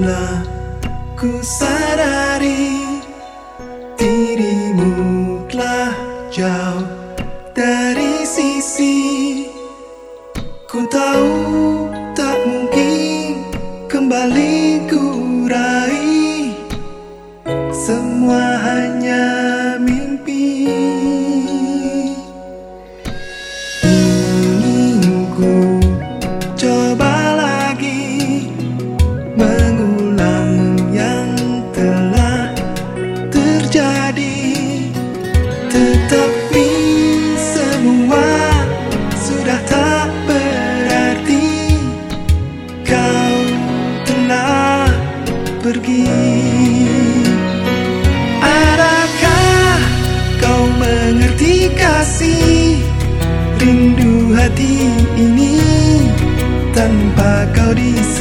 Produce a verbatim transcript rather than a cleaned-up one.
telah ku sadari dirimu telah jauh dari sisi. Ku tahu tak mungkin kembali ku raih, semua hanya mimpi. Ingin ku coba lagi mengulang yang telah terjadi, tetapi semua sudah tak berarti. Kau telah pergi. Adakah kau mengerti kasih rindu hati ini tanpa kau di